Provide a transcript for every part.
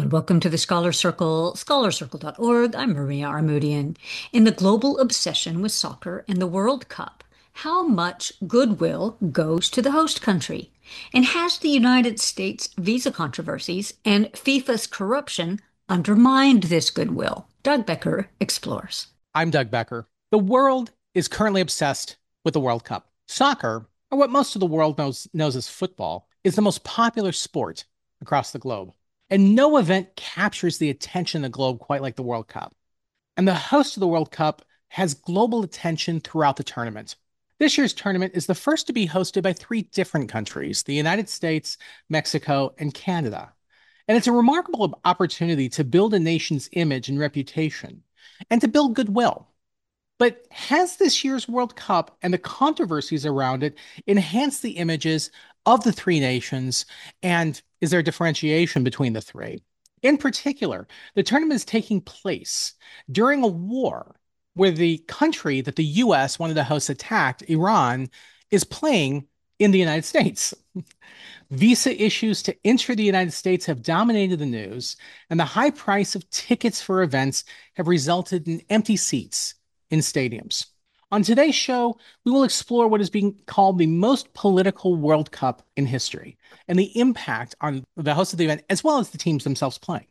Welcome to the Scholar Circle, scholarcircle.org. I'm Maria Armoudian. In the global obsession with soccer and the World Cup, how much goodwill goes to the host country? And has the United States visa controversies and FIFA's corruption undermined this goodwill? Doug Becker explores. I'm Doug Becker. The world is currently obsessed with the World Cup. Soccer, or what most of the world knows as football, is the most popular sport across the globe. And no event captures the attention of the globe quite like the World Cup. And the host of the World Cup has global attention throughout the tournament. This year's tournament is the first to be hosted by three different countries: the United States, Mexico, and Canada. And it's a remarkable opportunity to build a nation's image and reputation and to build goodwill. But has this year's World Cup and the controversies around it enhanced the images of the three nations? And is there differentiation between the three? In particular, the tournament is taking place during a war where the country that the US, one of the hosts, attacked, Iran, is playing in the United States. Visa issues to enter the United States have dominated the news, and the high price of tickets for events have resulted in empty seats in stadiums. On today's show, we will explore what is being called the most political World Cup in history and the impact on the host of the event, as well as the teams themselves playing.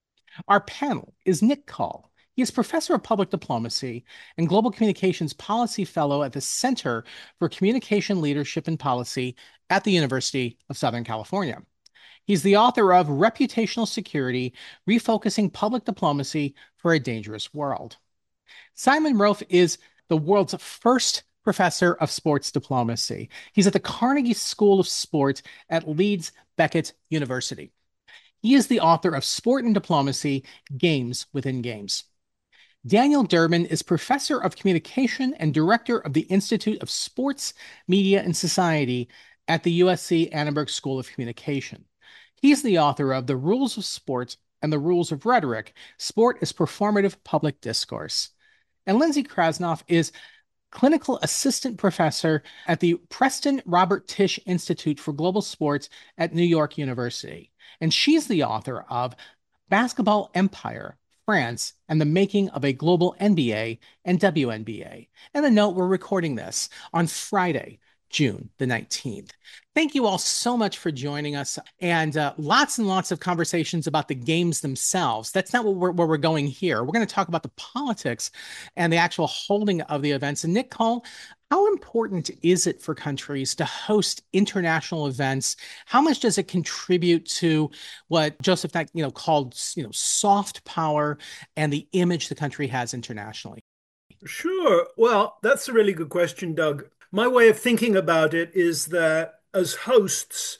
Our panel is Nick Call. He is professor of public diplomacy and global communications policy fellow at the Center for Communication Leadership and Policy at the University of Southern California. He's the author of Reputational Security: Refocusing Public Diplomacy for a Dangerous World. Simon Rofe is the world's first professor of sports diplomacy. He's at the Carnegie School of Sport at Leeds Beckett University. He is the author of Sport and Diplomacy: Games Within Games. Daniel Durbin is professor of communication and director of the Institute of Sports, Media, and Society at the USC Annenberg School of Communication. He's the author of The Rules of Sport and the Rules of Rhetoric: Sport as Performative Public Discourse. And Lindsay Krasnoff is clinical assistant professor at the Preston Robert Tisch Institute for Global Sports at New York University. And she's the author of Basketball Empire: France and the Making of a Global NBA and WNBA. And a note, we're recording this on Friday, June the 19th. Thank you all so much for joining us, and lots and lots of conversations about the games themselves. That's not where we're going here. We're going to talk about the politics and the actual holding of the events. And Nick Cole, how important is it for countries to host international events? How much does it contribute to what Joseph Nye, called, soft power and the image the country has internationally? Sure. Well, that's a really good question, Doug. My way of thinking about it is that as hosts,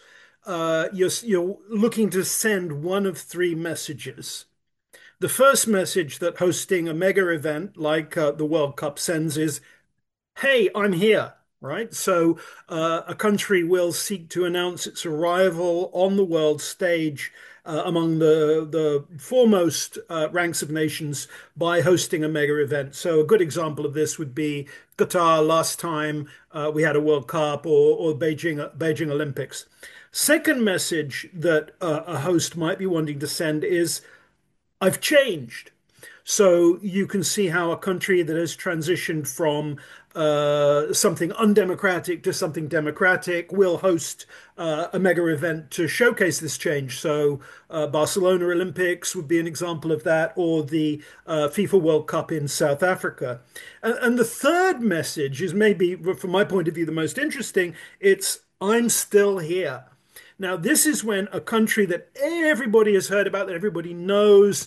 you're looking to send one of three messages. The first message that hosting a mega event like the World Cup sends is, hey, I'm here, right? So a country will seek to announce its arrival on the world stage among the foremost ranks of nations by hosting a mega event. So a good example of this would be Qatar last time we had a World Cup, or Beijing Olympics. Second message that a host might be wanting to send is, I've changed. So you can see how a country that has transitioned from something undemocratic to something democratic will host a mega event to showcase this change. So Barcelona Olympics would be an example of that, or the FIFA World Cup in South Africa. And the third message is maybe, from my point of view, the most interesting. It's, I'm still here. Now, this is when a country that everybody has heard about, that everybody knows,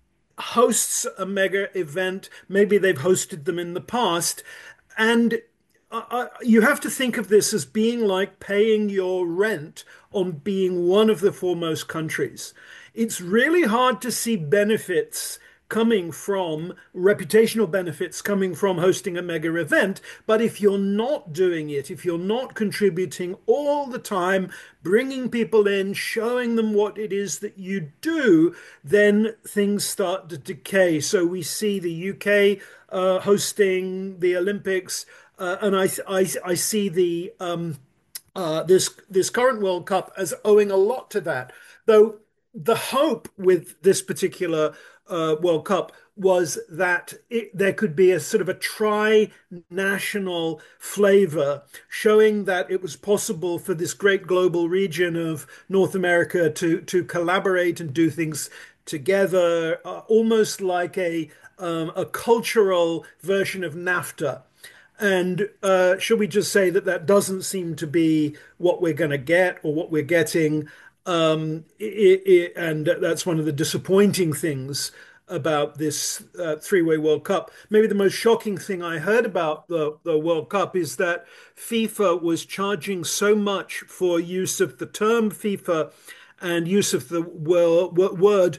hosts a mega event. Maybe they've hosted them in the past. And you have to think of this as being like paying your rent on being one of the foremost countries. It's really hard to see benefits coming from reputational benefits coming from hosting a mega event. But if you're not doing it, if you're not contributing all the time, bringing people in, showing them what it is that you do, then things start to decay. So we see the UK hosting the Olympics, and I see this current World Cup as owing a lot to that. Though the hope with this particular World Cup was that there could be a sort of a tri-national flavor, showing that it was possible for this great global region of North America to collaborate and do things together, almost like a cultural version of NAFTA. And should we just say that that doesn't seem to be what we're going to get or what we're getting? And that's one of the disappointing things about this three-way World Cup. Maybe the most shocking thing I heard about the World Cup is that FIFA was charging so much for use of the term FIFA and use of the word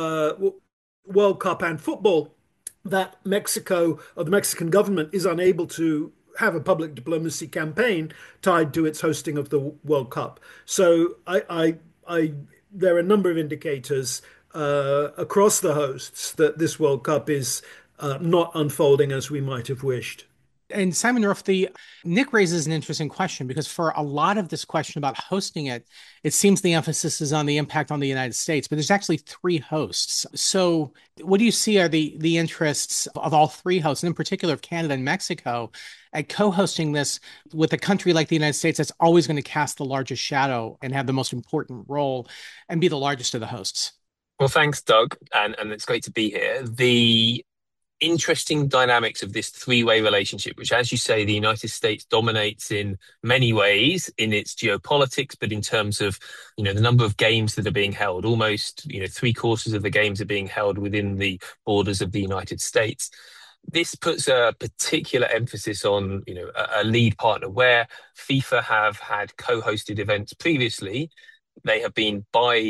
World Cup and football that Mexico or the Mexican government is unable to have a public diplomacy campaign tied to its hosting of the World Cup. So there are a number of indicators across the hosts that this World Cup is not unfolding as we might have wished. And Simon Ruff, the Nick raises an interesting question because for a lot of this question about hosting it, it seems the emphasis is on the impact on the United States, but there's actually three hosts. So what do you see are the interests of all three hosts, and in particular of Canada and Mexico, at co-hosting this with a country like the United States that's always going to cast the largest shadow and have the most important role and be the largest of the hosts? Well, thanks, Doug, and it's great to be here. The interesting dynamics of this three-way relationship, which, as you say, the United States dominates in many ways in its geopolitics, but in terms of, the number of games that are being held, almost, three-quarters of the games are being held within the borders of the United States. This puts a particular emphasis on, a lead partner where FIFA have had co-hosted events previously. They have been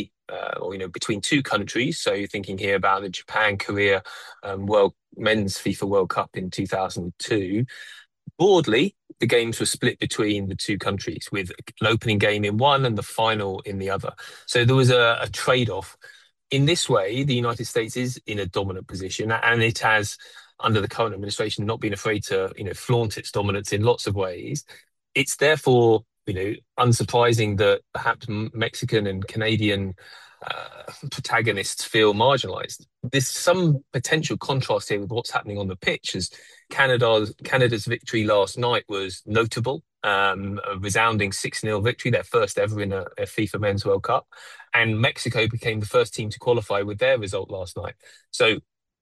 between two countries. So you're thinking here about the Japan Korea World Men's FIFA World Cup in 2002. Broadly, the games were split between the two countries with an opening game in one and the final in the other. So there was a trade-off. In this way, the United States is in a dominant position, and it has, under the current administration, not been afraid to, flaunt its dominance in lots of ways. It's therefore, unsurprising that perhaps Mexican and Canadian protagonists feel marginalized. There's some potential contrast here with what's happening on the pitch, as Canada's victory last night was notable, a resounding 6-0 victory, their first ever in a FIFA Men's World Cup. And Mexico became the first team to qualify with their result last night. So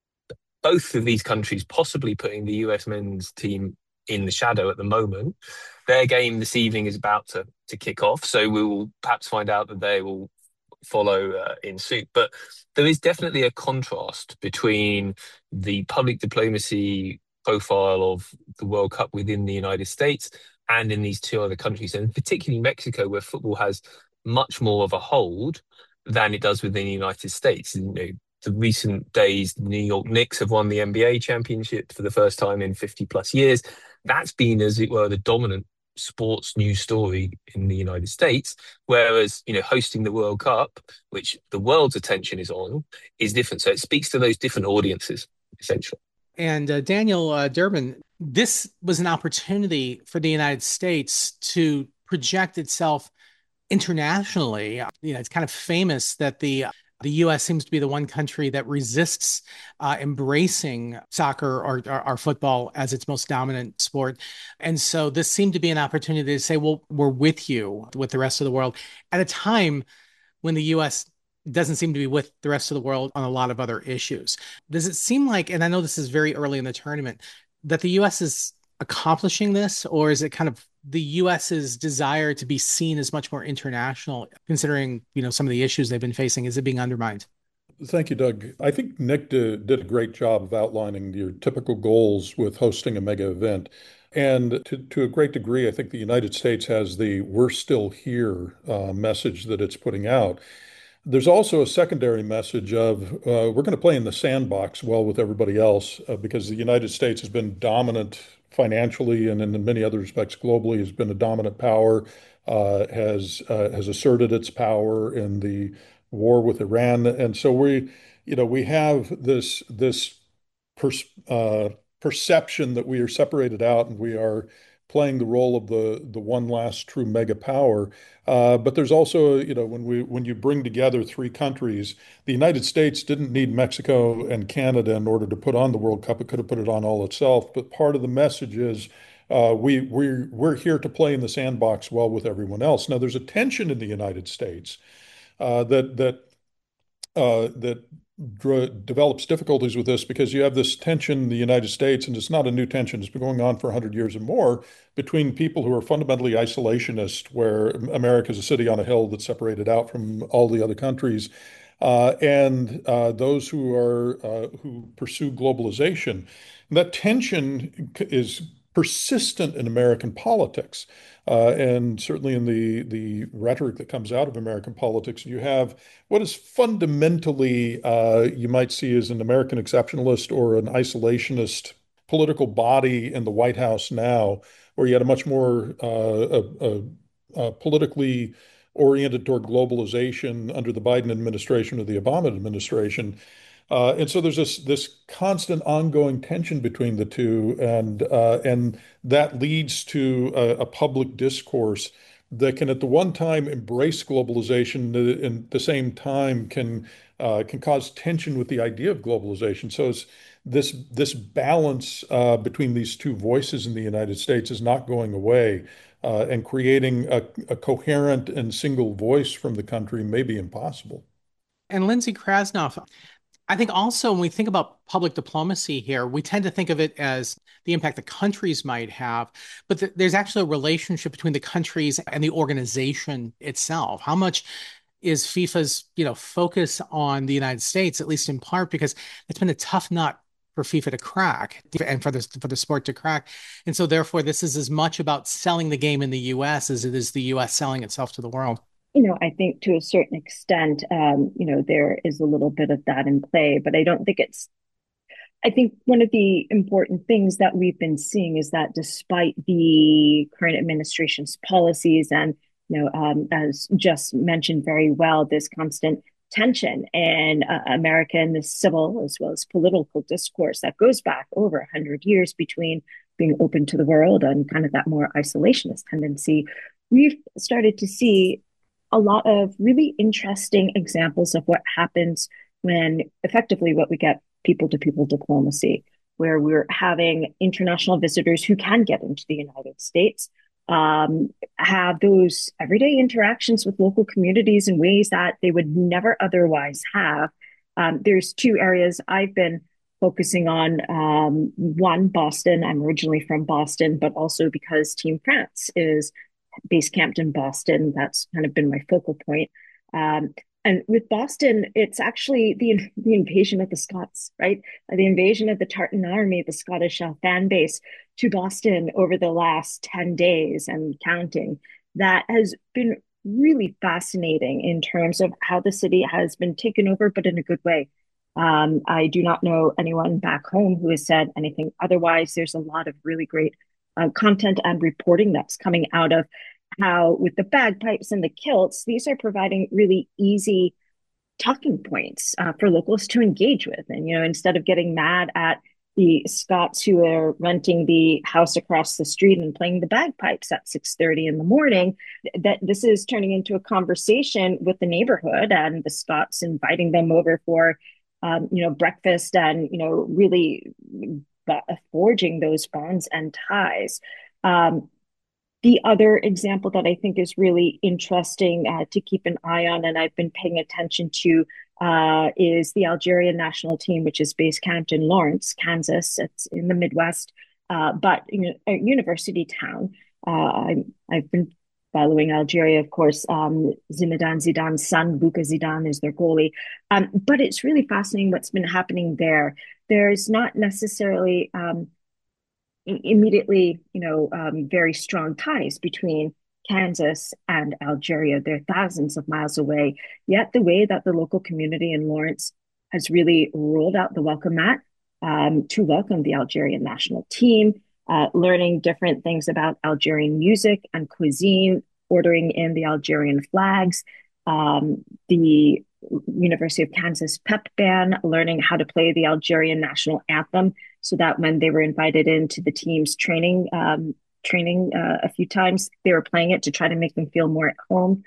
both of these countries possibly putting the US men's team in the shadow at the moment. Their game this evening is about to kick off, so we will perhaps find out that they will follow in suit. But there is definitely a contrast between the public diplomacy profile of the World Cup within the United States and in these two other countries, and particularly Mexico, where football has much more of a hold than it does within the United States. The recent days, the New York Knicks have won the NBA championship for the first time in 50 plus years. That's been, as it were, the dominant sports news story in the United States, whereas, hosting the World Cup, which the world's attention is on, is different. So it speaks to those different audiences, essentially. And Daniel Durbin, this was an opportunity for the United States to project itself internationally. It's kind of famous that the U.S. seems to be the one country that resists embracing soccer or football as its most dominant sport. And so this seemed to be an opportunity to say, well, we're with you, with the rest of the world, at a time when the U.S. doesn't seem to be with the rest of the world on a lot of other issues. Does it seem like, and I know this is very early in the tournament, that the U.S. is accomplishing this, or is it kind of the US's desire to be seen as much more international, considering, some of the issues they've been facing? Is it being undermined? Thank you, Doug. I think Nick did a great job of outlining your typical goals with hosting a mega event. And to a great degree, I think the United States has the "we're still here" message that it's putting out. There's also a secondary message of we're going to play in the sandbox well with everybody else because the United States has been dominant financially and in many other respects globally has been a dominant power, has asserted its power in the war with Iran, and so we have this per, perception that we are separated out and we are playing the role of the one last true mega power. But there's also, when you bring together three countries, the United States didn't need Mexico and Canada in order to put on the World Cup. It could have put it on all itself. But part of the message is we're here to play in the sandbox well with everyone else. Now, there's a tension in the United States that develops difficulties with this because you have this tension in the United States, and it's not a new tension. It's been going on for 100 years or more between people who are fundamentally isolationist, where America is a city on a hill that's separated out from all the other countries, and those who pursue globalization. And that tension is persistent in American politics. And certainly in the rhetoric that comes out of American politics, you have what is fundamentally, you might see as an American exceptionalist or an isolationist political body in the White House now, where you had a much more politically oriented toward globalization under the Biden administration or the Obama administration. And so there's this constant ongoing tension between the two, and that leads to a public discourse that can, at the one time, embrace globalization, and at the same time can cause tension with the idea of globalization. So it's this balance between these two voices in the United States is not going away, and creating a coherent and single voice from the country may be impossible. And Lindsay Krasnoff, I think also when we think about public diplomacy here, we tend to think of it as the impact the countries might have, but there's actually a relationship between the countries and the organization itself. How much is FIFA's, focus on the United States, at least in part because it's been a tough nut for FIFA to crack and for the sport to crack. And so therefore, this is as much about selling the game in the US as it is the US selling itself to the world. I think to a certain extent, there is a little bit of that in play, but I think one of the important things that we've been seeing is that despite the current administration's policies and, as just mentioned very well, this constant tension in America and the civil as well as political discourse that goes back over 100 years between being open to the world and kind of that more isolationist tendency, we've started to see a lot of really interesting examples of what happens when effectively what we get people-to-people diplomacy, where we're having international visitors who can get into the United States, have those everyday interactions with local communities in ways that they would never otherwise have. There's two areas I've been focusing on. One, Boston. I'm originally from Boston, but also because Team France is base camped in Boston. That's kind of been my focal point. And with Boston, it's actually the invasion of the Scots, right? The invasion of the Tartan Army, the Scottish fan base to Boston over the last 10 days and counting. That has been really fascinating in terms of how the city has been taken over, but in a good way. I do not know anyone back home who has said anything otherwise. There's a lot of really great content and reporting that's coming out of how with the bagpipes and the kilts, these are providing really easy talking points for locals to engage with. And, instead of getting mad at the Scots who are renting the house across the street and playing the bagpipes at 6:30 in the morning, that this is turning into a conversation with the neighborhood and the Scots inviting them over for, breakfast and, really forging those bonds and ties. The other example that I think is really interesting to keep an eye on, and I've been paying attention to, is the Algerian national team, which is base camped in Lawrence, Kansas. It's in the Midwest, but a university town. I've been following Algeria, of course. Zinedine Zidane's son, Bouka Zidane, is their goalie. But it's really fascinating what's been happening there. There's not necessarily immediately, very strong ties between Kansas and Algeria. They're thousands of miles away. Yet the way that the local community in Lawrence has really rolled out the welcome mat to welcome the Algerian national team, learning different things about Algerian music and cuisine, ordering in the Algerian flags, the University of Kansas pep band, learning how to play the Algerian national anthem so that when they were invited into the team's training training a few times. They were playing it to try to make them feel more at home.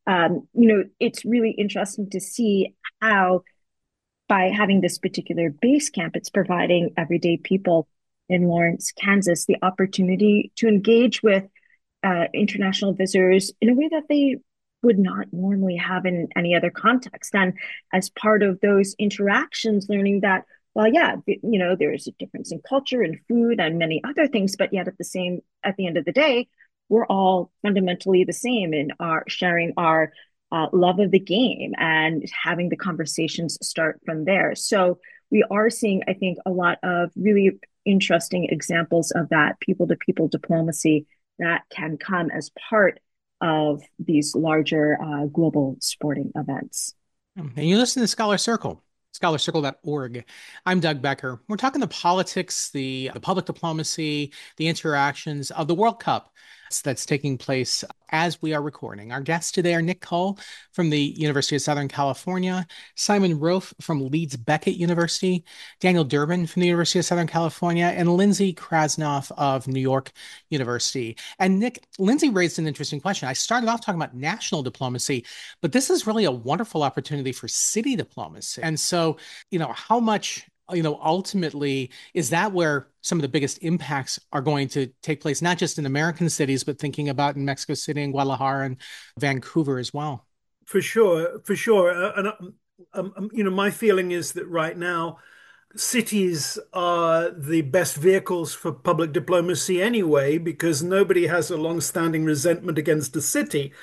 It's really interesting to see how by having this particular base camp, it's providing everyday people in Lawrence, Kansas, the opportunity to engage with international visitors in a way that they would not normally have in any other context. And as part of those interactions, learning that, well, yeah, there's a difference in culture and food and many other things, but yet at the end of the day, we're all fundamentally the same in our sharing our love of the game and having the conversations start from there. So we are seeing, I think, a lot of really interesting examples of that people to people diplomacy that can come as part of these larger global sporting events. And you listen to Scholar Circle, scholarcircle.org. I'm Doug Becker. We're talking the politics, the public diplomacy, the interactions of the World Cup that's taking place as we are recording. Our guests today are Nick Cole from the University of Southern California, Simon Rofe from Leeds Beckett University, Daniel Durbin from the University of Southern California, and Lindsay Krasnoff of New York University. And Nick, Lindsay raised an interesting question. I started off talking about national diplomacy, but this is really a wonderful opportunity for city diplomacy. And so, how much ultimately, is that where some of the biggest impacts are going to take place, not just in American cities, but thinking about in Mexico City and Guadalajara and Vancouver as well? For sure, for sure. My feeling is that right now, cities are the best vehicles for public diplomacy anyway, because nobody has a long-standing resentment against a city.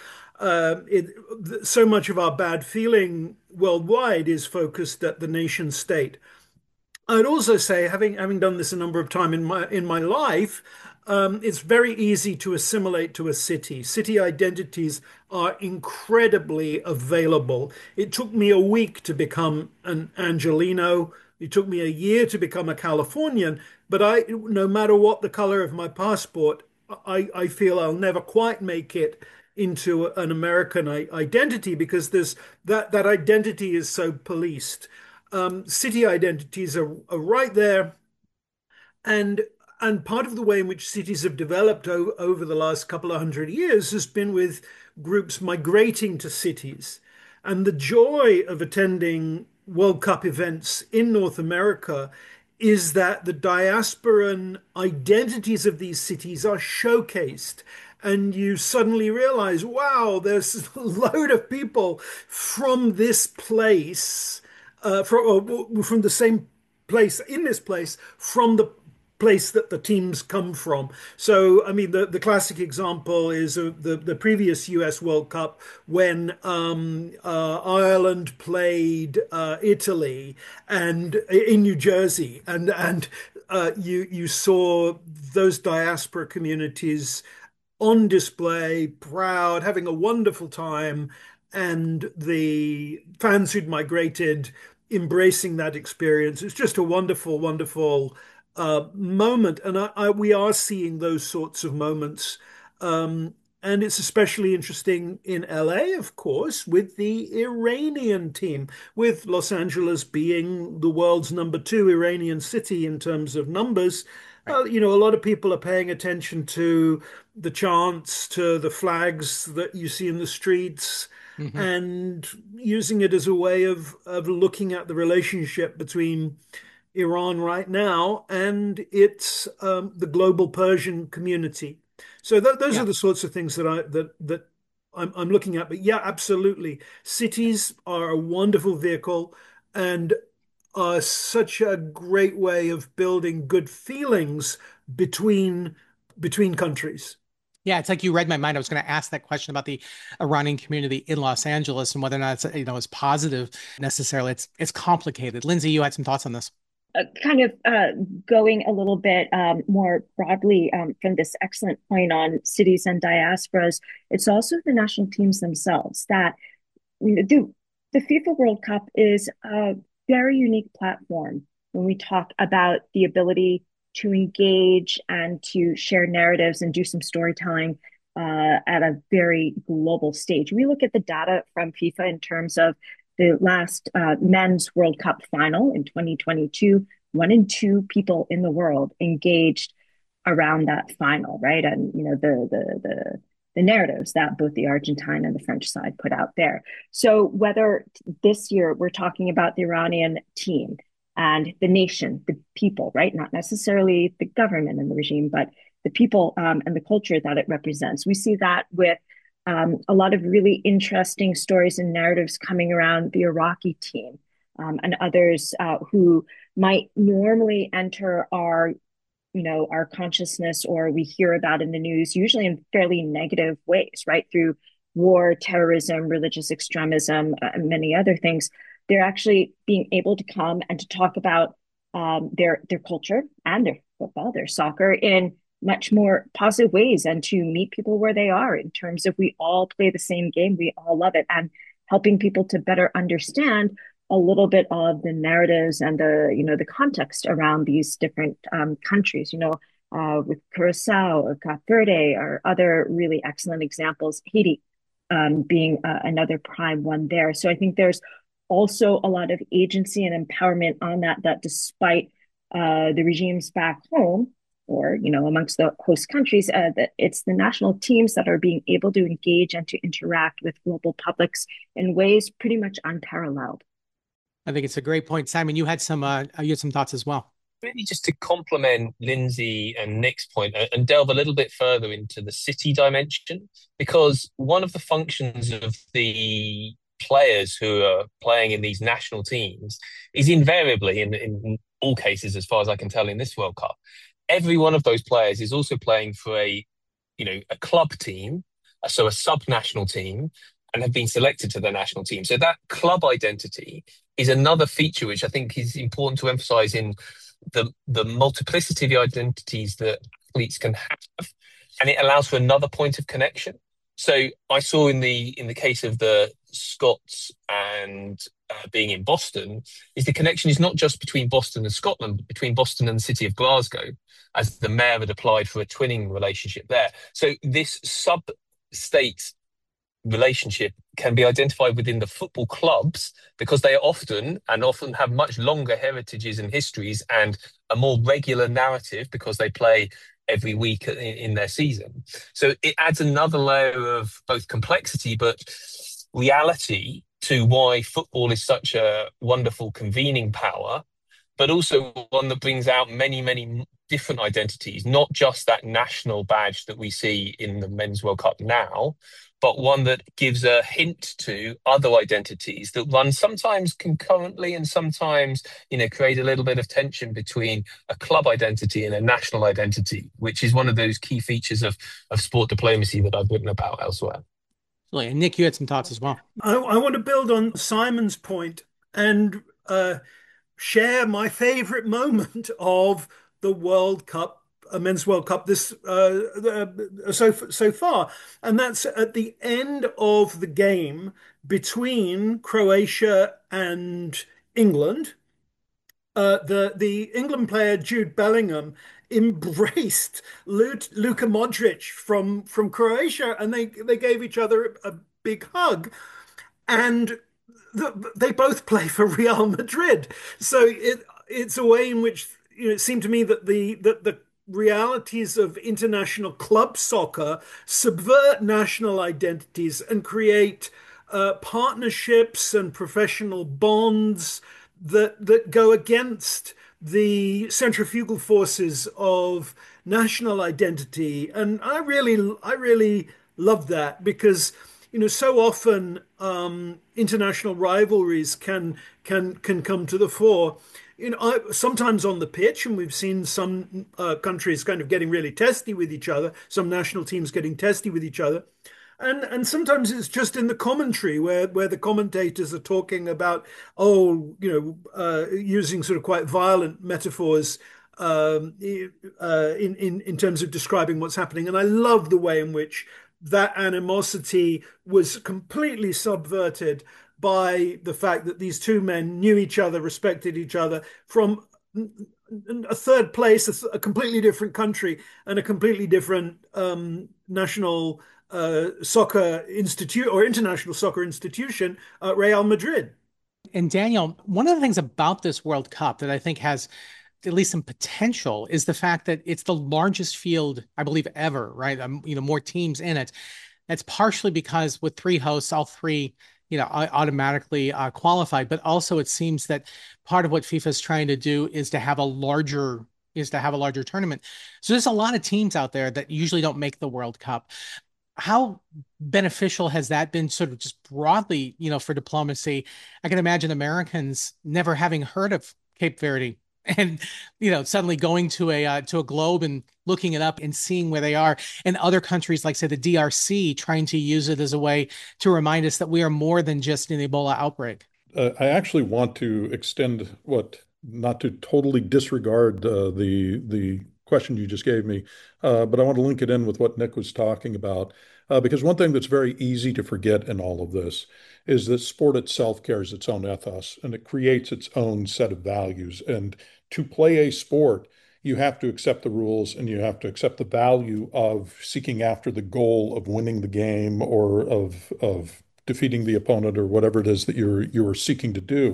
So much of our bad feeling worldwide is focused at the nation state. I'd also say, having done this a number of times in my life, it's very easy to assimilate to a city. City identities are incredibly available. It took me a week to become an Angelino. It took me a year to become a Californian. But no matter what the color of my passport, I feel I'll never quite make it into an American identity because that identity is so policed. City identities are right there, and part of the way in which cities have developed over the last couple of 100 years has been with groups migrating to cities. And the joy of attending World Cup events in North America is that the diasporan identities of these cities are showcased. And you suddenly realize, wow, there's a load of people from this place, from the same place, in this place, from the place that the teams come from. So, I mean, the classic example is the previous US World Cup when Ireland played Italy and in New Jersey, and you saw those diaspora communities on display, proud, having a wonderful time, and the fans who'd migrated embracing that experience. It's just a wonderful, wonderful moment. And we are seeing those sorts of moments. And it's especially interesting in LA, of course, with the Iranian team, with Los Angeles being the world's number 2 Iranian city in terms of numbers. Right. A lot of people are paying attention to the chants, to the flags that you see in the streets, and using it as a way of looking at the relationship between Iran right now and its the global Persian community. So those Yeah. are the sorts of things that I'm looking at. But yeah, absolutely, cities are a wonderful vehicle and are such a great way of building good feelings between countries. Yeah, it's like you read my mind. I was going to ask that question about the Iranian community in Los Angeles and whether or not it's positive necessarily. It's complicated. Lindsay, you had some thoughts on this. Kind of going a little bit more broadly from this excellent point on cities and diasporas, it's also the national teams themselves that the FIFA World Cup is a very unique platform when we talk about the ability to engage and to share narratives and do some storytelling at a very global stage. We look at the data from FIFA in terms of the last men's World Cup final in 2022. 1 in 2 people in the world engaged around that final, right? And the narratives that both the Argentine and the French side put out there. So whether this year we're talking about the Iranian team and the nation, the people, right? Not necessarily the government and the regime, but the people and the culture that it represents. We see that with a lot of really interesting stories and narratives coming around the Iraqi team and others who might normally enter our consciousness, or we hear about in the news, usually in fairly negative ways, right? Through war, terrorism, religious extremism, and many other things. They're actually being able to come and to talk about their culture and their football, their soccer in much more positive ways, and to meet people where they are in terms of we all play the same game, we all love it, and helping people to better understand a little bit of the narratives and the context around these different countries. With Curacao or Cape Verde or other really excellent examples. Haiti being another prime one there. So I think there's also a lot of agency and empowerment on that despite the regimes back home or amongst the host countries, that it's the national teams that are being able to engage and to interact with global publics in ways pretty much unparalleled. I think it's a great point. Simon, you had some thoughts as well. Really, just to complement Lindsay and Nick's point and delve a little bit further into the city dimension, because one of the functions of the players who are playing in these national teams is invariably, in all cases, as far as I can tell in this World Cup, every one of those players is also playing for a club team, so a sub-national team, and have been selected to the national team. So that club identity is another feature which I think is important to emphasize in the multiplicity of the identities that athletes can have, and it allows for another point of connection. So I saw in the case of the Scots and being in Boston, is the connection is not just between Boston and Scotland, but between Boston and the city of Glasgow, as the mayor had applied for a twinning relationship there. So this sub-state relationship can be identified within the football clubs because they are often have much longer heritages and histories and a more regular narrative because they play every week in their season. So it adds another layer of both complexity but reality to why football is such a wonderful convening power, but also one that brings out many, many different identities, not just that national badge that we see in the Men's World Cup now, but one that gives a hint to other identities that run sometimes concurrently and sometimes, create a little bit of tension between a club identity and a national identity, which is one of those key features of sport diplomacy that I've written about elsewhere. And Nick, you had some thoughts as well. I want to build on Simon's point and share my favorite moment of the World Cup, Men's World Cup this so far, and that's at the end of the game between Croatia and England. The England player Jude Bellingham embraced Luka Modric from Croatia, and they gave each other a big hug, and they both play for Real Madrid. So it's a way in which it seemed to me that the realities of international club soccer subvert national identities and create partnerships and professional bonds that go against the centrifugal forces of national identity. And I really love that because so often international rivalries can come to the fore. Sometimes on the pitch, and we've seen some countries kind of getting really testy with each other, some national teams getting testy with each other. And sometimes it's just in the commentary where the commentators are talking about, using sort of quite violent metaphors in terms of describing what's happening. And I love the way in which that animosity was completely subverted by the fact that these two men knew each other, respected each other from a third place, a completely different country, and a completely different national soccer institute or international soccer institution, Real Madrid. And Daniel, one of the things about this World Cup that I think has at least some potential, is the fact that it's the largest field, I believe, ever, right? More teams in it. That's partially because with three hosts, all three, automatically qualified. But also, it seems that part of what FIFA is trying to do is to have a larger tournament. So there's a lot of teams out there that usually don't make the World Cup. How beneficial has that been, sort of just broadly, for diplomacy? I can imagine Americans never having heard of Cape Verde and suddenly going to a globe and looking it up and seeing where they are, and other countries like, say, the DRC trying to use it as a way to remind us that we are more than just an Ebola outbreak. I actually want to extend not to totally disregard the question you just gave me, but I want to link it in with what Nick was talking about. Because one thing that's very easy to forget in all of this is that sport itself carries its own ethos and it creates its own set of values. And to play a sport, you have to accept the rules and you have to accept the value of seeking after the goal of winning the game or of defeating the opponent or whatever it is that you're seeking to do.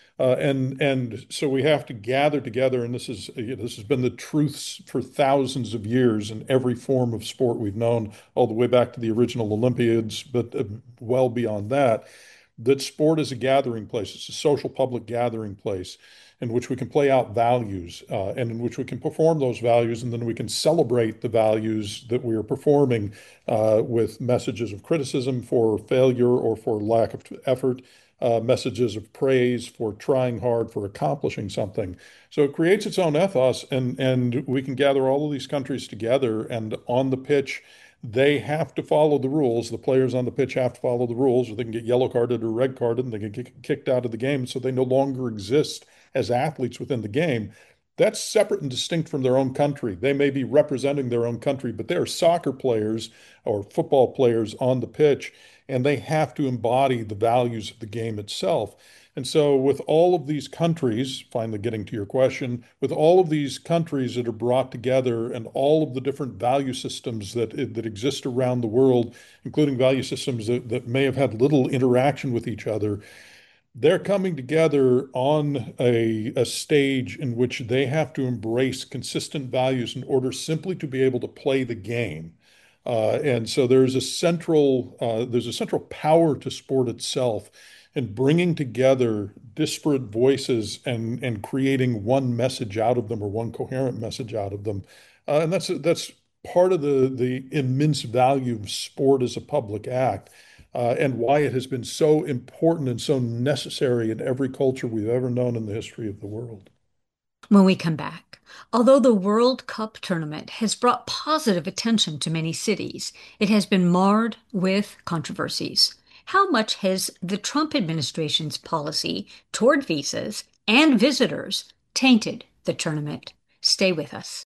And so we have to gather together, and this has been the truths for thousands of years in every form of sport we've known, all the way back to the original Olympiads, but well beyond that, that sport is a gathering place. It's a social public gathering place in which we can play out values and in which we can perform those values, and then we can celebrate the values that we are performing with messages of criticism for failure or for lack of effort, messages of praise for trying hard, for accomplishing something. So it creates its own ethos, and we can gather all of these countries together, and on the pitch, they have to follow the rules. The players on the pitch have to follow the rules, or they can get yellow carded or red carded, and they can get kicked out of the game. So they no longer exist as athletes within the game. That's separate and distinct from their own country. They may be representing their own country, but they are soccer players or football players on the pitch, and they have to embody the values of the game itself. And so, with all of these countries, finally getting to your question, with all of these countries that are brought together and all of the different value systems that exist around the world, including value systems that may have had little interaction with each other, they're coming together on a stage in which they have to embrace consistent values in order simply to be able to play the game. And so there's a central power to sport itself in bringing together disparate voices and creating one message out of them or one coherent message out of them. And that's part of the immense value of sport as a public act, and why it has been so important and so necessary in every culture we've ever known in the history of the world. When we come back, although the World Cup tournament has brought positive attention to many cities, it has been marred with controversies. How much has the Trump administration's policy toward visas and visitors tainted the tournament? Stay with us.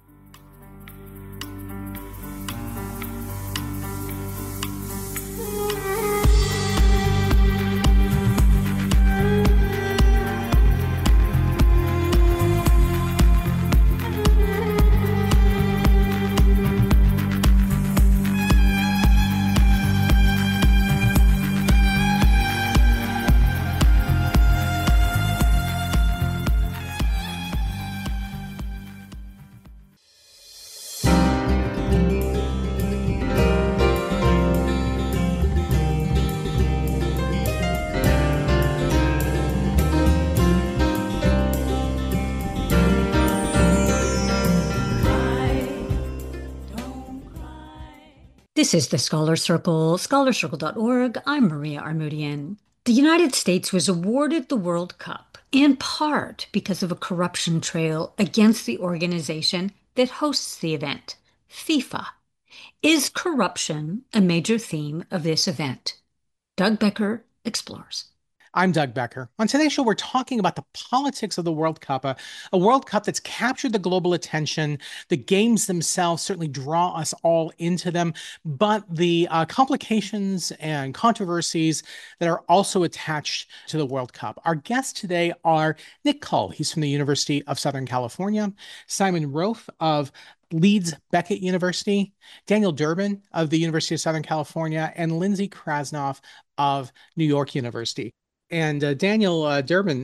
This is the Scholar Circle, scholarcircle.org. I'm Maria Armoudian. The United States was awarded the World Cup in part because of a corruption trail against the organization that hosts the event, FIFA. Is corruption a major theme of this event? Doug Becker explores. I'm Doug Becker. On today's show, we're talking about the politics of the World Cup, a World Cup that's captured the global attention. The games themselves certainly draw us all into them, but the complications and controversies that are also attached to the World Cup. Our guests today are Nick Cull. He's from the University of Southern California, Simon Rofe of Leeds Beckett University, Daniel Durbin of the University of Southern California, and Lindsay Krasnoff of New York University. And Daniel Durbin,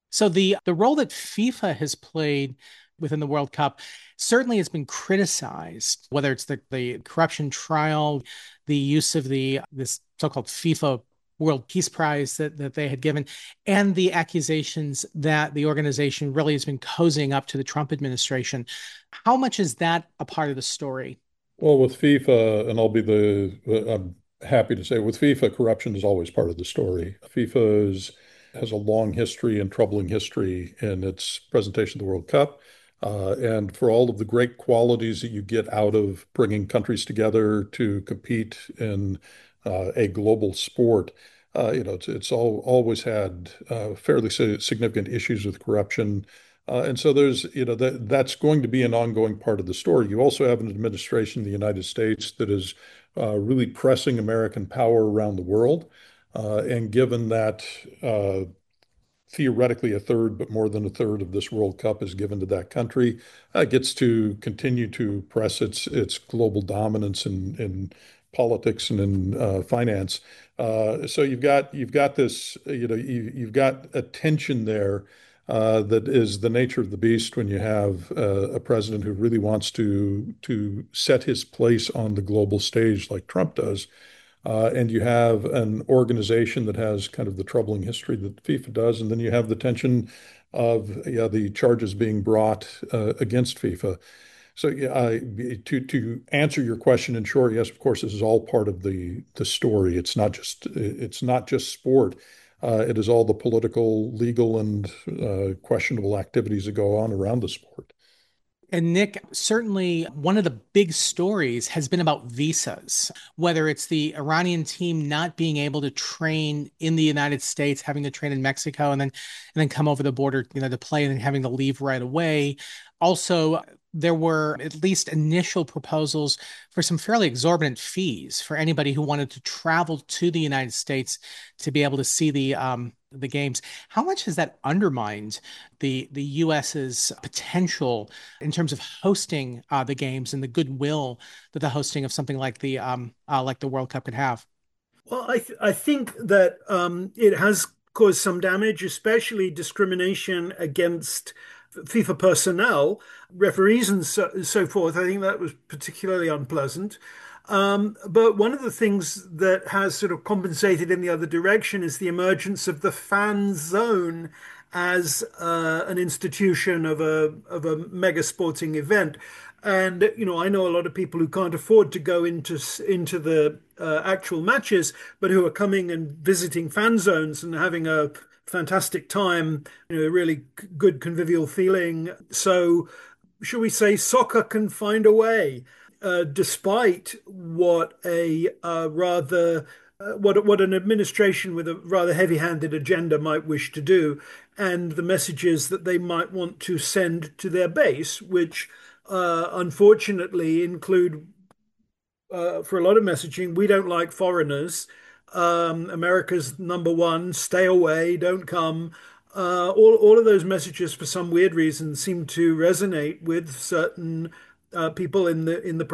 So the role that FIFA has played within the World Cup certainly has been criticized, whether it's the corruption trial, the use of the this so-called FIFA World Peace Prize that they had given, and the accusations that the organization really has been cozying up to the Trump administration. How much is that a part of the story? Well, with FIFA, and I'm happy to say with FIFA, corruption is always part of the story. Has a long history and troubling history in its presentation of the World Cup. And for all of the great qualities that you get out of bringing countries together to compete in a global sport, always had fairly significant issues with corruption. And so that's going to be an ongoing part of the story. You also have an administration in the United States that is really pressing American power around the world. And given that theoretically a third, but more than a third of this World Cup is given to that country, gets to continue to press its global dominance in politics and in finance. So you've got this, you've got a tension there that is the nature of the beast when you have a president who really wants to set his place on the global stage like Trump does. And you have an organization that has kind of the troubling history that FIFA does, and then you have the tension of the charges being brought against FIFA. So to answer your question in short, yes, of course, this is all part of the story. It's not just sport. It is all the political, legal, and questionable activities that go on around the sport. And Nick, certainly one of the big stories has been about visas, whether it's the Iranian team not being able to train in the United States, having to train in Mexico and then come over the border, to play and then having to leave right away. Also, there were at least initial proposals for some fairly exorbitant fees for anybody who wanted to travel to the United States to be able to see the games. How much has that undermined the US's potential in terms of hosting the games and the goodwill that the hosting of something like the World Cup could have? Well, I think that it has caused some damage, especially discrimination against FIFA personnel, referees, and so forth. I think that was particularly unpleasant. But one of the things that has sort of compensated in the other direction is the emergence of the fan zone as an institution of a mega sporting event. And I know a lot of people who can't afford to go into the actual matches, but who are coming and visiting fan zones and having a fantastic time, really good convivial feeling. So, shall we say, soccer can find a way, despite what a rather what an administration with a rather heavy-handed agenda might wish to do, and the messages that they might want to send to their base, which unfortunately include for a lot of messaging, we don't like foreigners. America's number one, stay away, don't come. All of those messages, for some weird reason, seem to resonate with certain people in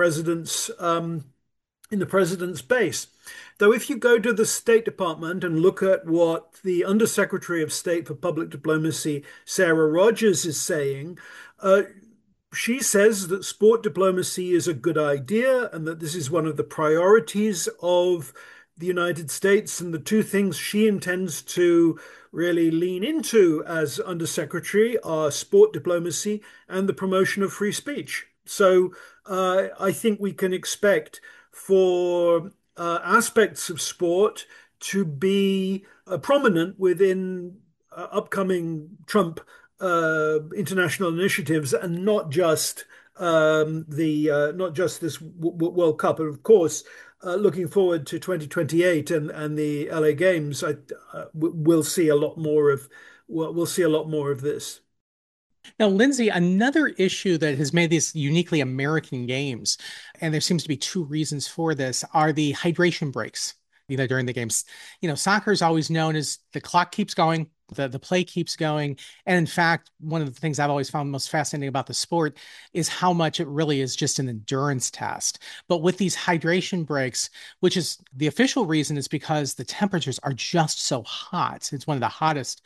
the president's base. Though, if you go to the State Department and look at what the Undersecretary of State for Public Diplomacy, Sarah Rogers, is saying, she says that sport diplomacy is a good idea and that this is one of the priorities of the United States. And the two things she intends to really lean into as Undersecretary are sport diplomacy and the promotion of free speech. So I think we can expect for aspects of sport to be prominent within upcoming Trump international initiatives, and not just not just this World Cup. And of course, looking forward to 2028 and the LA Games, we'll see a lot more of this. Now, Lindsay, another issue that has made these uniquely American games, and there seems to be two reasons for this, are the hydration breaks, during the games. Soccer is always known as the clock keeps going, the play keeps going. And in fact, one of the things I've always found most fascinating about the sport is how much it really is just an endurance test. But with these hydration breaks, which is the official reason, is because the temperatures are just so hot. It's one of the hottest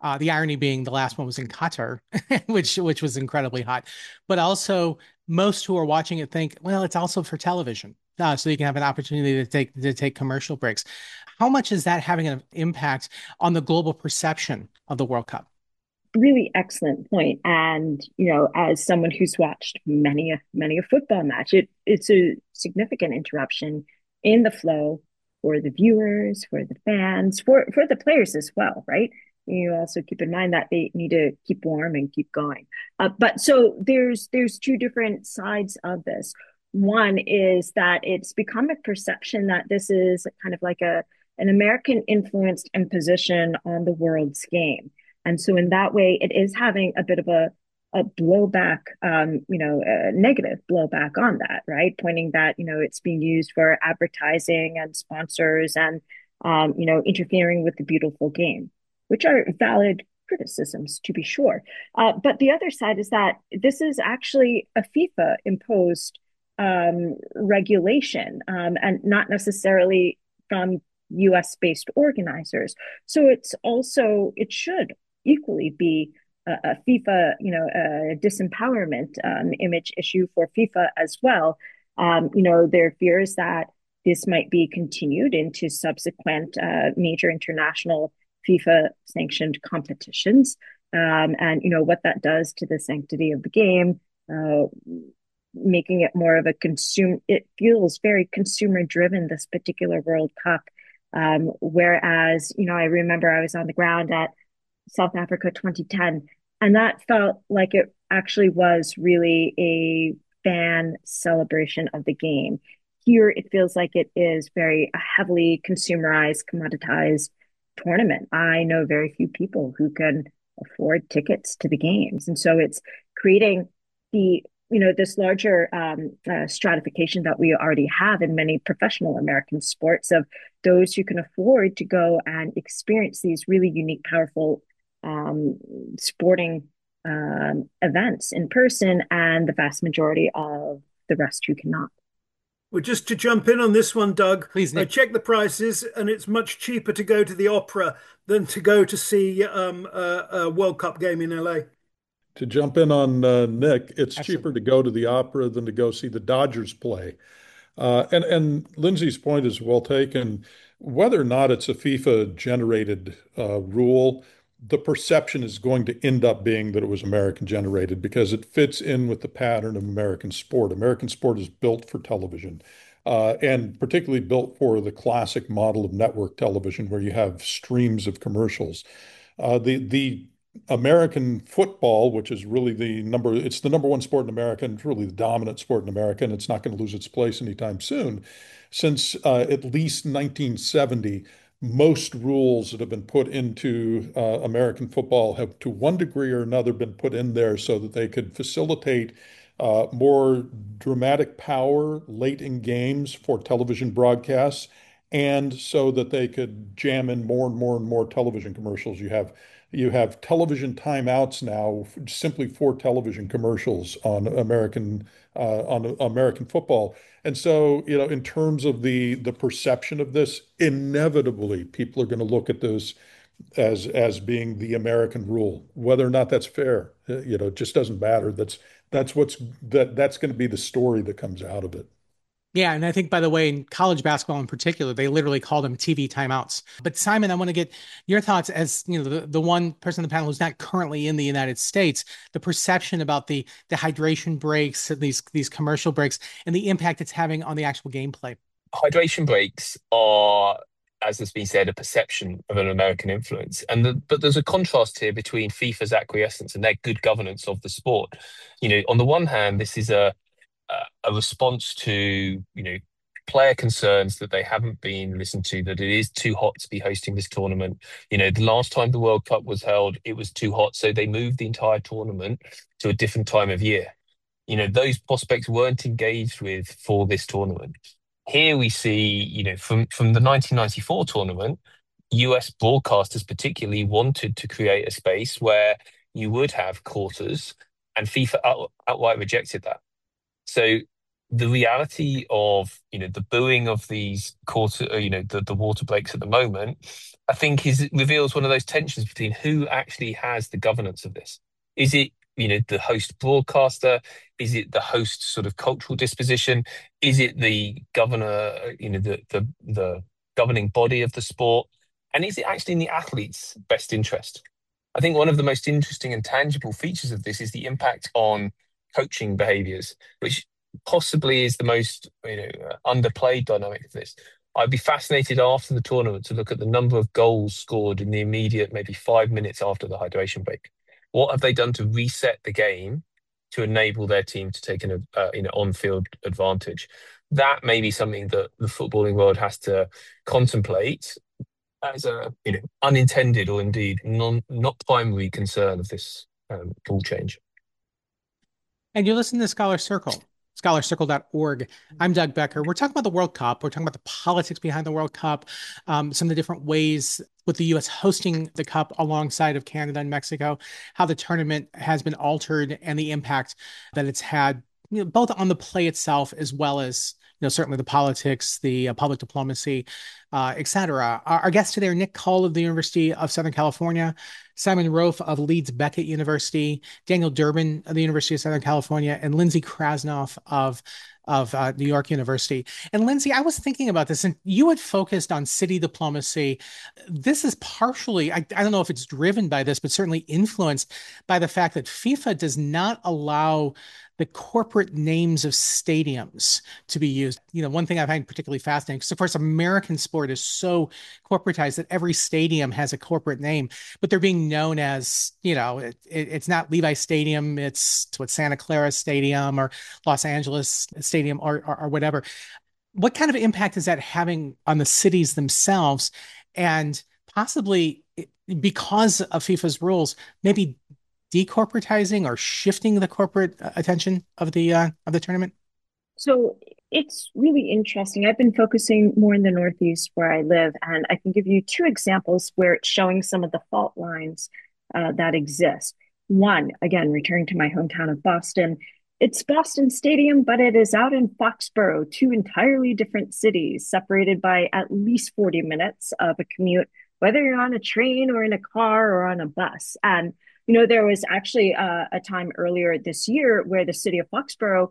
The irony being the last one was in Qatar, which was incredibly hot. But also, most who are watching it think, well, it's also for television, so you can have an opportunity to take commercial breaks. How much is that having an impact on the global perception of the World Cup? Really excellent point. And, as someone who's watched many a football match, it's a significant interruption in the flow for the viewers, for the fans, for the players as well, right? You also keep in mind that they need to keep warm and keep going. But so there's two different sides of this. One is that it's become a perception that this is kind of like an American influenced imposition on the world's game. And so in that way, it is having a bit of a blowback, a negative blowback on that, right? Pointing that, it's being used for advertising and sponsors and, interfering with the beautiful game, which are valid criticisms to be sure. But the other side is that this is actually a FIFA imposed regulation and not necessarily from US based organizers. So it should equally be a FIFA, a disempowerment image issue for FIFA as well. Their fear is that this might be continued into subsequent major international FIFA sanctioned competitions. And what that does to the sanctity of the game, making it more of it feels very consumer driven, this particular World Cup. Whereas, I remember I was on the ground at South Africa 2010, and that felt like it actually was really a fan celebration of the game. Here, it feels like it is very a heavily consumerized, commoditized tournament. I know very few people who can afford tickets to the games. And so it's creating this larger stratification that we already have in many professional American sports of those who can afford to go and experience these really unique, powerful sporting events in person, and the vast majority of the rest who cannot. Well, just to jump in on this one, Doug, Please, I Nick. checked the prices, and it's much cheaper to go to the opera than to go to see a World Cup game in LA. To jump in on Nick, it's Excellent. cheaper to go to the opera than to go see the Dodgers play. And Lindsay's point is well taken. Whether or not it's a FIFA generated rule, the perception is going to end up being that it was American generated because it fits in with the pattern of American sport. American sport is built for television. And particularly built for the classic model of network television where you have streams of commercials. The American football, which is really it's the number one sport in America, and it's really the dominant sport in America, and it's not going to lose its place anytime soon. Since at least 1970, most rules that have been put into American football have, to one degree or another, been put in there so that they could facilitate more dramatic power late in games for television broadcasts, and so that they could jam in more and more and more television commercials. You have television timeouts now simply for television commercials on American football. And so, in terms of the perception of this, inevitably people are going to look at this as being the American rule. Whether or not that's fair, it just doesn't matter. That's going to be the story that comes out of it. Yeah, and I think, by the way, in college basketball in particular, they literally call them TV timeouts. But Simon, I want to get your thoughts as the one person on the panel who's not currently in the United States, the perception about the hydration breaks, these commercial breaks, and the impact it's having on the actual gameplay. Hydration breaks are, as has been said, a perception of an American influence. But there's a contrast here between FIFA's acquiescence and their good governance of the sport. On the one hand, this is a response to, player concerns that they haven't been listened to, that it is too hot to be hosting this tournament. The last time the World Cup was held, it was too hot. So they moved the entire tournament to a different time of year. Those prospects weren't engaged with for this tournament. Here we see, from the 1994 tournament, US broadcasters particularly wanted to create a space where you would have quarters, and FIFA outright rejected that. So the reality of, the booing of these quarter, the water breaks at the moment, I think reveals one of those tensions between who actually has the governance of this. Is it, the host broadcaster? Is it the host sort of cultural disposition? Is it the governor, the governing body of the sport? And is it actually in the athlete's best interest? I think one of the most interesting and tangible features of this is the impact on coaching behaviors, which possibly is the most underplayed dynamic of this. I'd be fascinated after the tournament to look at the number of goals scored in the immediate, maybe 5 minutes after the hydration break. What have they done to reset the game to enable their team to take an on-field advantage? That may be something that the footballing world has to contemplate as a unintended or indeed not primary concern of this rule change. And you listen to Scholar Circle, scholarcircle.org. I'm Doug Becker. We're talking about the World Cup. We're talking about the politics behind the World Cup, some of the different ways with the U.S. hosting the Cup alongside of Canada and Mexico, how the tournament has been altered and the impact that it's had, both on the play itself as well as certainly the politics, the public diplomacy, et cetera. Our guests today are Nick Cull of the University of Southern California, Simon Rofe of Leeds Beckett University, Daniel Durbin of the University of Southern California, and Lindsay Krasnoff of New York University. And Lindsay, I was thinking about this, and you had focused on city diplomacy. This is partially, I don't know if it's driven by this, but certainly influenced by the fact that FIFA does not allow the corporate names of stadiums to be used. One thing I find particularly fascinating, because of course American sport is so corporatized that every stadium has a corporate name, but they're being known as, it's not Levi Stadium, it's what Santa Clara Stadium or Los Angeles Stadium or whatever. What kind of impact is that having on the cities themselves? And possibly because of FIFA's rules, maybe decorporatizing or shifting the corporate attention of the tournament? So it's really interesting. I've been focusing more in the Northeast where I live, and I can give you two examples where it's showing some of the fault lines that exist. One, again, returning to my hometown of Boston, it's Boston Stadium, but it is out in Foxborough, two entirely different cities, separated by at least 40 minutes of a commute, whether you're on a train or in a car or on a bus. And there was actually a time earlier this year where the city of Foxborough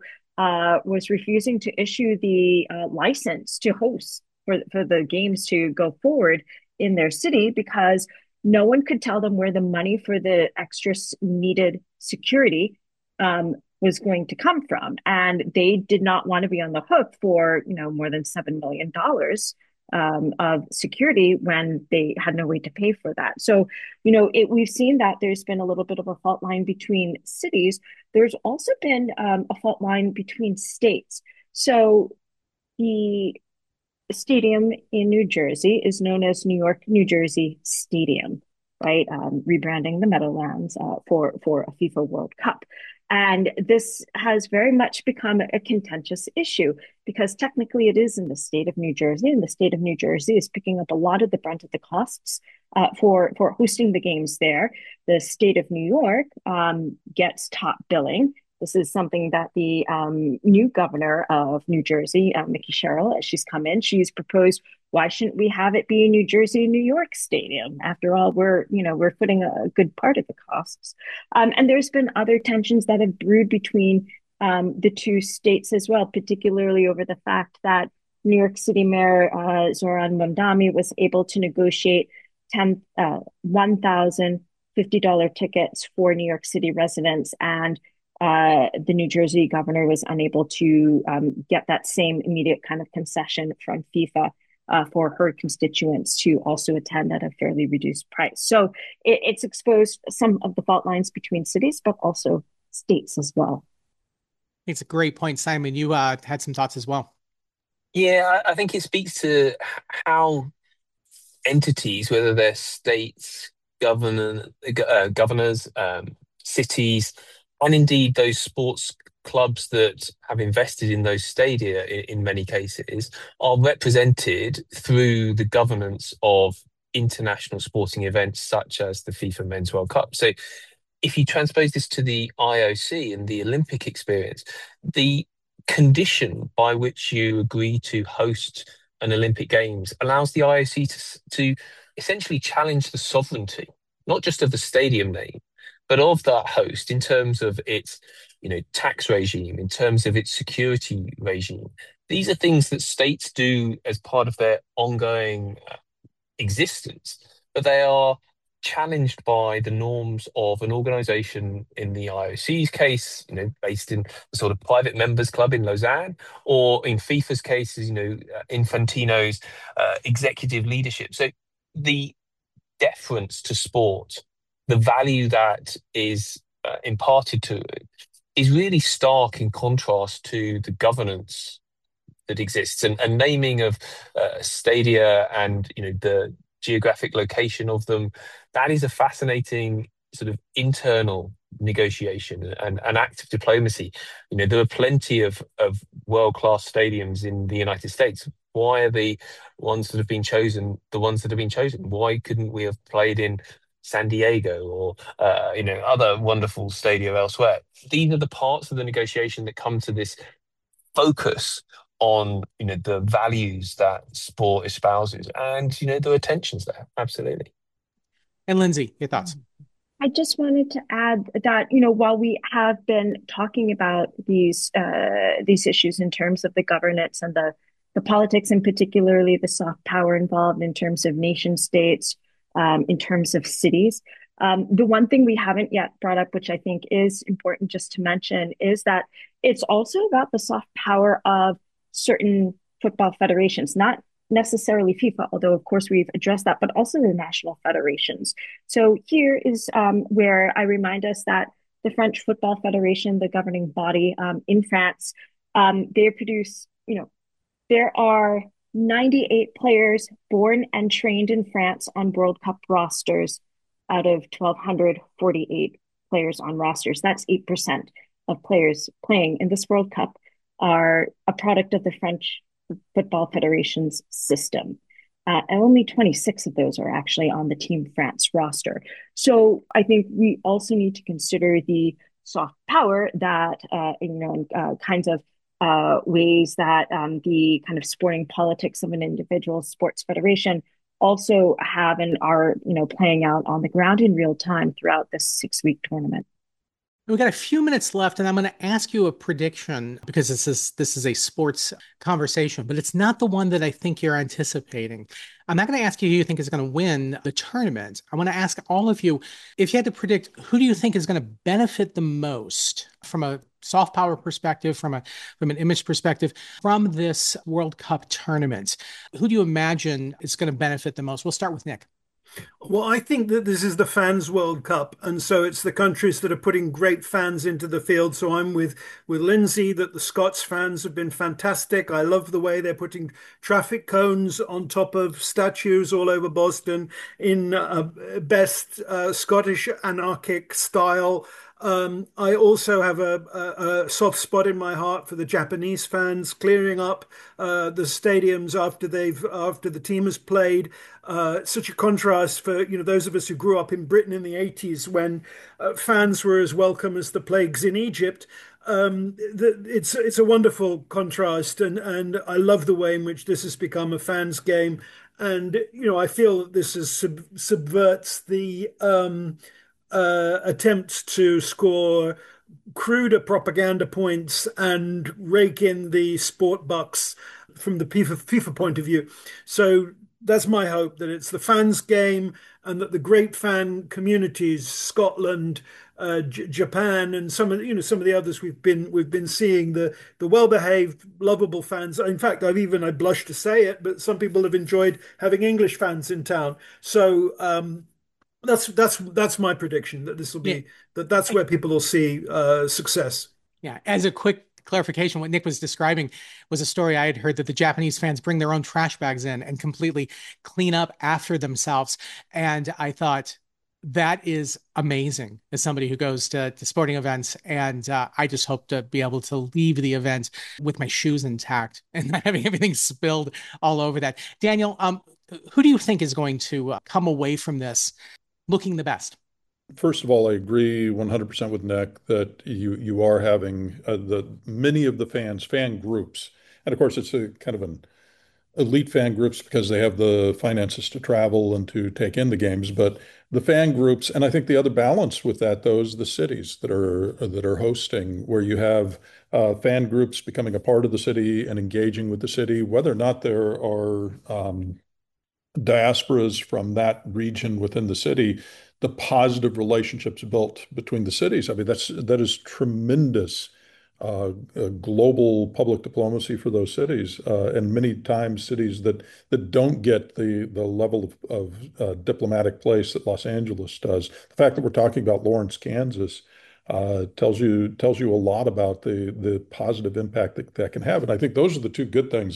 was refusing to issue the license to host for the games to go forward in their city because no one could tell them where the money for the extra needed security was going to come from. And they did not want to be on the hook for, more than $7 million of security when they had no way to pay for that. So, we've seen that there's been a little bit of a fault line between cities. There's also been a fault line between states. So the stadium in New Jersey is known as New York, New Jersey Stadium, right? Rebranding the Meadowlands for a FIFA World Cup. And this has very much become a contentious issue because technically it is in the state of New Jersey, and the state of New Jersey is picking up a lot of the brunt of the costs for hosting the games there. The state of New York gets top billing. This is something that the new governor of New Jersey, Mikie Sherrill, as she's come in, she's proposed, why shouldn't we have it be a New Jersey, New York stadium? After all, we're footing a good part of the costs. And there's been other tensions that have brewed between the two states as well, particularly over the fact that New York City Mayor Zoran Mondami was able to negotiate $1,050 tickets for New York City residents, and the New Jersey governor was unable to get that same immediate kind of concession from FIFA for her constituents to also attend at a fairly reduced price. So it's exposed some of the fault lines between cities, but also states as well. It's a great point, Simon. You had some thoughts as well. Yeah, I think it speaks to how entities, whether they're states, governors, cities, and indeed those sports clubs that have invested in those stadia in many cases, are represented through the governance of international sporting events such as the FIFA Men's World Cup. So if you transpose this to the IOC and the Olympic experience, the condition by which you agree to host an Olympic Games allows the IOC to essentially challenge the sovereignty, not just of the stadium name, but of that host in terms of its, tax regime, in terms of its security regime. These are things that states do as part of their ongoing existence, but they are challenged by the norms of an organization, in the IOC's case, based in the sort of private members club in Lausanne, or in FIFA's case, Infantino's executive leadership. So the deference to sport, the value that is imparted to it, is really stark in contrast to the governance that exists, and naming of stadia and the geographic location of them. That is a fascinating sort of internal negotiation and an act of diplomacy. There are plenty of world-class stadiums in the United States. Why are the ones that have been chosen the ones that have been chosen? Why couldn't we have played in San Diego or other wonderful stadia elsewhere? These are the parts of the negotiation that come to this focus on the values that sport espouses, and there are tensions there, absolutely. And Lindsay, your thoughts? I just wanted to add that, while we have been talking about these issues in terms of the governance and the politics, and particularly the soft power involved in terms of nation states, in terms of cities, the one thing we haven't yet brought up, which I think is important just to mention, is that it's also about the soft power of certain football federations, not necessarily FIFA, although of course we've addressed that, but also the national federations. So here is where I remind us that the French Football Federation, the governing body in France, they produce, there are 98 players born and trained in France on World Cup rosters out of 1,248 players on rosters. That's 8% of players playing in this World Cup are a product of the French Football Federation's system. And only 26 of those are actually on the Team France roster. So I think we also need to consider the soft power that, kinds of ways that the kind of sporting politics of an individual sports federation also have and are, playing out on the ground in real time throughout this 6-week tournament. We've got a few minutes left, and I'm going to ask you a prediction, because this is a sports conversation, but it's not the one that I think you're anticipating. I'm not going to ask you who you think is going to win the tournament. I want to ask all of you, if you had to predict, who do you think is going to benefit the most from a soft power perspective, from an image perspective, from this World Cup tournament? Who do you imagine is going to benefit the most? We'll start with Nick. Well, I think that this is the fans' World Cup, and so it's the countries that are putting great fans into the field. So I'm with Lindsay that the Scots fans have been fantastic. I love the way they're putting traffic cones on top of statues all over Boston in best Scottish anarchic style. I also have a soft spot in my heart for the Japanese fans clearing up the stadiums after the team has played. Such a contrast for those of us who grew up in Britain in the 80s when fans were as welcome as the plagues in Egypt. It's a wonderful contrast, and I love the way in which this has become a fans' game. And I feel that this subverts the attempts to score cruder propaganda points and rake in the sport bucks from the FIFA point of view. So that's my hope, that it's the fans' game, and that the great fan communities, Scotland, Japan, and some of the others we've been seeing, the well-behaved, lovable fans. In fact, I blush to say it, but some people have enjoyed having English fans in town. So that's my prediction, that this will be that's where people will see success. Yeah, as a quick clarification, what Nick was describing was a story I had heard, that the Japanese fans bring their own trash bags in and completely clean up after themselves. And I thought, that is amazing as somebody who goes to sporting events. And I just hope to be able to leave the event with my shoes intact and not having everything spilled all over that. Daniel, who do you think is going to come away from this looking the best? First of all, I agree 100% with Nick that you are having the many of the fan groups, and of course it's a kind of an elite fan groups because they have the finances to travel and to take in the games. But the fan groups, and I think the other balance with that, though, is the cities that are hosting, where you have fan groups becoming a part of the city and engaging with the city, whether or not there are diasporas from that region within the city, the positive relationships built between the cities. I mean, that is tremendous global public diplomacy for those cities, and many times cities that don't get the level of diplomatic place that Los Angeles does. The fact that we're talking about Lawrence, Kansas, tells you a lot about the positive impact that can have. And I think those are the two good things.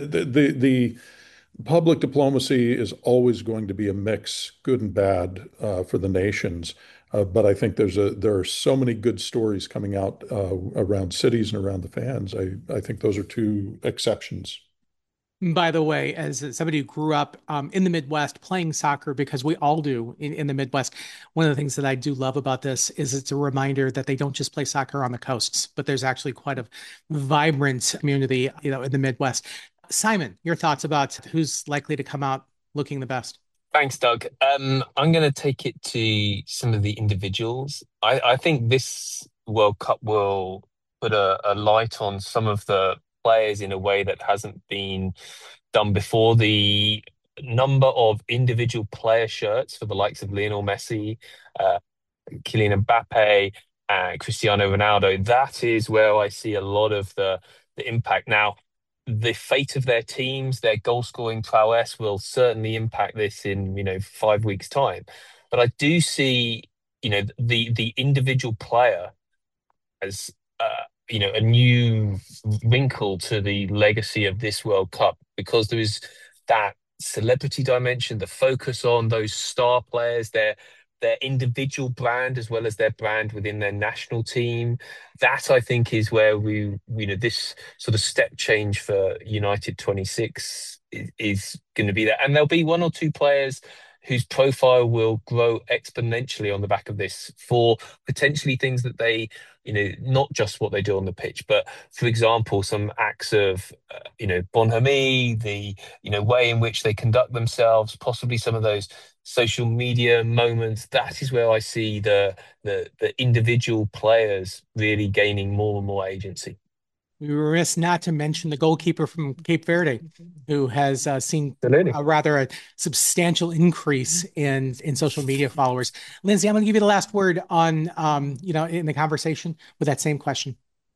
The public diplomacy is always going to be a mix, good and bad, for the nations. But I think there are so many good stories coming out around cities and around the fans. I think those are two exceptions. By the way, as somebody who grew up in the Midwest playing soccer, because we all do in the Midwest, one of the things that I do love about this is it's a reminder that they don't just play soccer on the coasts, but there's actually quite a vibrant community, in the Midwest. Simon, your thoughts about who's likely to come out looking the best? Thanks, Doug. I'm going to take it to some of the individuals. I think this World Cup will put a light on some of the players in a way that hasn't been done before. The number of individual player shirts for the likes of Lionel Messi, uh, Kylian Mbappe, and Cristiano Ronaldo, that is where I see a lot of the impact. Now, the fate of their teams, their goal scoring prowess will certainly impact this in 5 weeks' time. But I do see the individual player as a new wrinkle to the legacy of this World Cup, because there is that celebrity dimension, the focus on those star players, their individual brand as well as their brand within their national team. That, I think, is where this sort of step change for United 26 is going to be there. And there'll be one or two players whose profile will grow exponentially on the back of this, for potentially things that they, not just what they do on the pitch, but for example, some acts of, bonhomie, the, way in which they conduct themselves, possibly some of those social media moments. That is where I see the individual players really gaining more and more agency. We were remiss not to mention the goalkeeper from Cape Verde, who has seen Absolutely. a substantial increase in social media followers. Lindsay, I'm going to give you the last word on, in the conversation with that same question.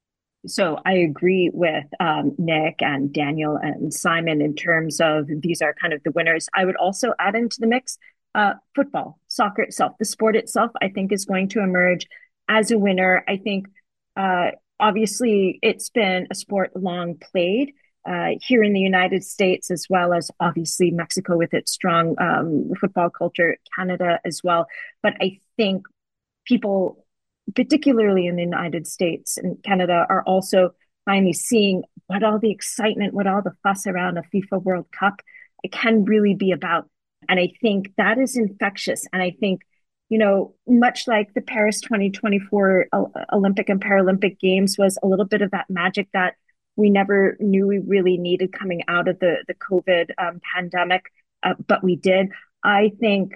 So I agree with Nick and Daniel and Simon in terms of these are kind of the winners. I would also add into the mix football, soccer itself, the sport itself, I think is going to emerge as a winner. I think obviously it's been a sport long played here in the United States, as well as obviously Mexico with its strong football culture, Canada as well. But I think people, particularly in the United States and Canada, are also finally seeing what all the excitement, what all the fuss around a FIFA World Cup it can really be about. And I think that is infectious. And I think, much like the Paris 2024 Olympic and Paralympic Games was a little bit of that magic that we never knew we really needed coming out of the COVID pandemic, but we did. I think,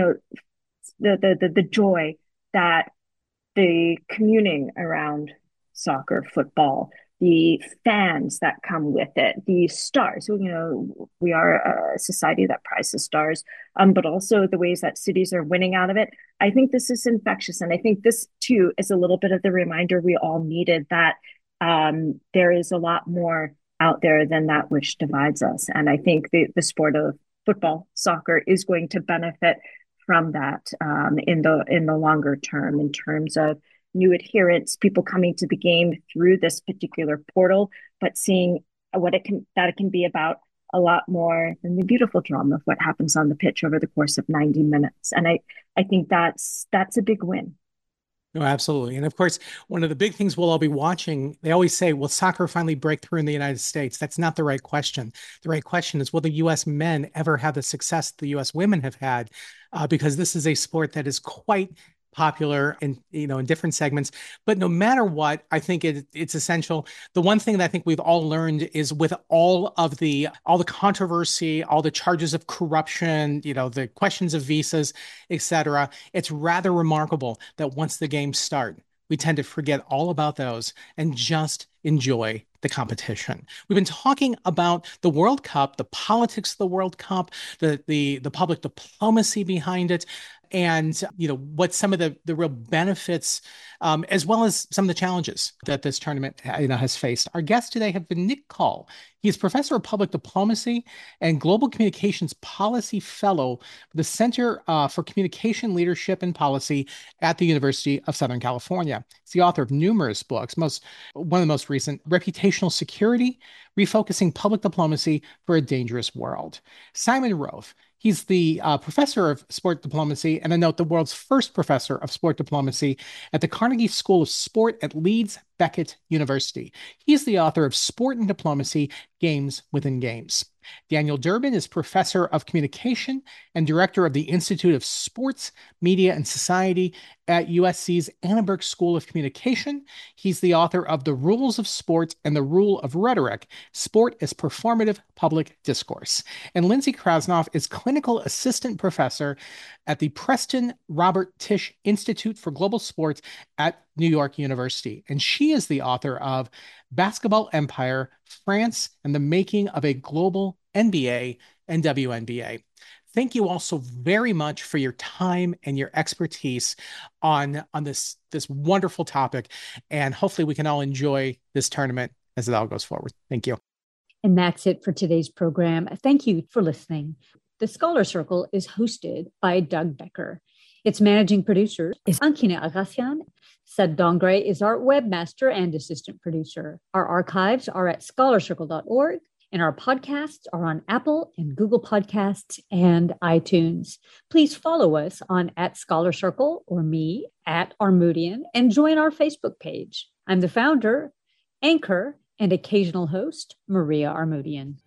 the joy that the communing around soccer, football, the fans that come with it, the stars. We are a society that prizes stars, but also the ways that cities are winning out of it. I think this is infectious. And I think this, too, is a little bit of the reminder we all needed that there is a lot more out there than that which divides us. And I think the sport of football, soccer is going to benefit from that in the longer term, in terms of new adherents, people coming to the game through this particular portal, but seeing what it can be about a lot more than the beautiful drama of what happens on the pitch over the course of 90 minutes. And I think that's a big win. No, absolutely. And of course, one of the big things we'll all be watching, they always say, will soccer finally break through in the United States? That's not the right question. The right question is, will the U.S. men ever have the success the U.S. women have had? Because this is a sport that is quite popular in different segments. But no matter what, I think it's essential. The one thing that I think we've all learned is with all the controversy, all the charges of corruption, the questions of visas, etc., it's rather remarkable that once the games start, we tend to forget all about those and just enjoy the competition. We've been talking about the World Cup, the politics of the World Cup, the public diplomacy behind it, and what some of the real benefits, as well as some of the challenges that this tournament has faced. Our guests today have been Nick Call. He's professor of public diplomacy and global communications policy fellow for the Center for Communication Leadership and Policy at the University of Southern California. He's the author of numerous books, one of the most recent, Reputational Security: Refocusing Public Diplomacy for a Dangerous World. Simon Roaf. He's the professor of sport diplomacy, and I note the world's first professor of sport diplomacy at the Carnegie School of Sport at Leeds Beckett University. He's the author of Sport and Diplomacy: Games Within Games. Daniel Durbin is professor of communication and director of the Institute of Sports, Media, and Society at USC's Annenberg School of Communication. He's the author of The Rules of Sport and the Rule of Rhetoric: Sport as Performative Public Discourse. And Lindsay Krasnoff is clinical assistant professor at the Preston Robert Tisch Institute for Global Sports at New York University. And she is the author of Basketball Empire: France and the Making of a Global NBA and WNBA. Thank you all so very much for your time and your expertise on this wonderful topic. And hopefully we can all enjoy this tournament as it all goes forward. Thank you. And that's it for today's program. Thank you for listening. The Scholar Circle is hosted by Doug Becker. Its managing producer is Ankina Agassian. Sid Dongre is our webmaster and assistant producer. Our archives are at scholarcircle.org, and our podcasts are on Apple and Google Podcasts and iTunes. Please follow us on @ScholarCircle or me @Armoudian, and join our Facebook page. I'm the founder, anchor, and occasional host, Maria Armoudian.